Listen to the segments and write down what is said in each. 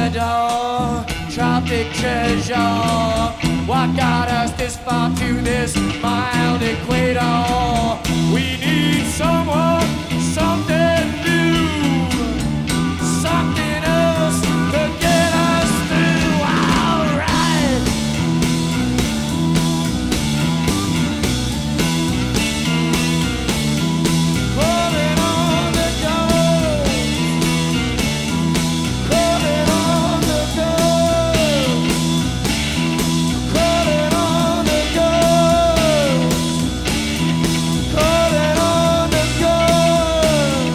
Labrador, tropic treasure. What got us this far to this mild equator? We need someone, something new, something else to get us through. Alright. Calling on the ghost, calling on the ghost, calling on the ghost, calling on the ghost.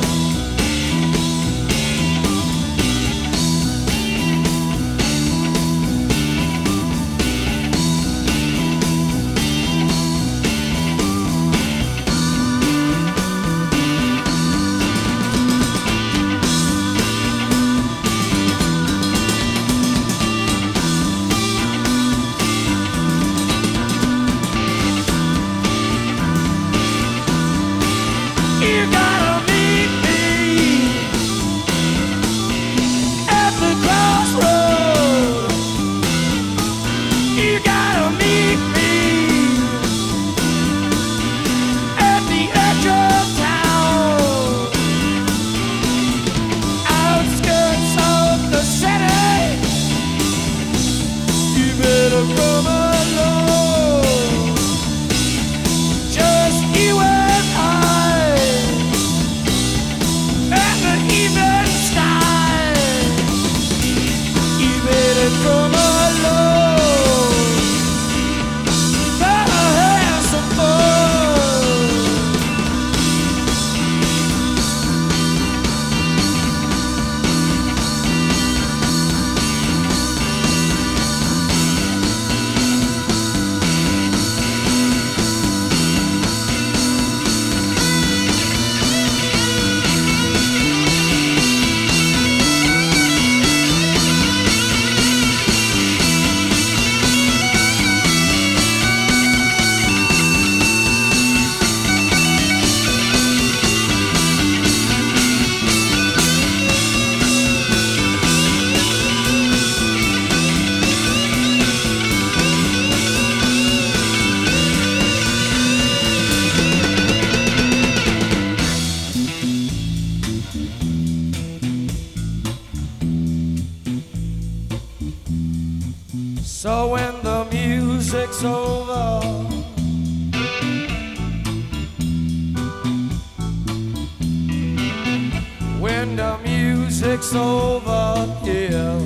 You gotta meet me at the crossroads. You gotta meet me at the edge of town, outskirts of the city. You better come along, just you and I. And the evening sky, you better come along, better have some fun. So when the music's over, when the music's over, yeah,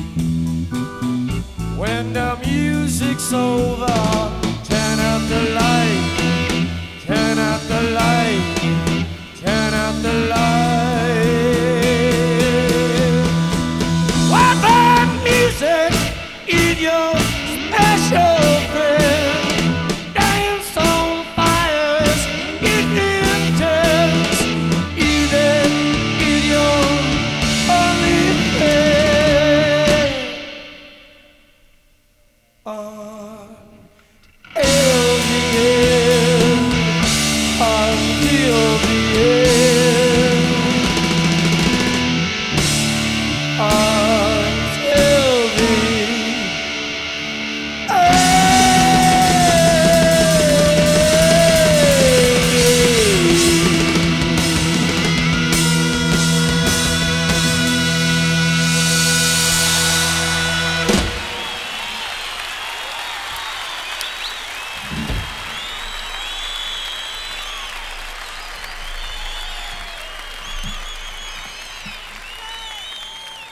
when the music's over, turn up the light.